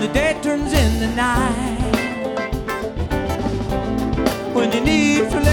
the day turns into night, when you need some